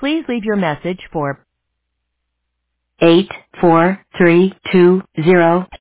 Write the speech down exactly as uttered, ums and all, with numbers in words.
Please leave your message for eight four three two zero.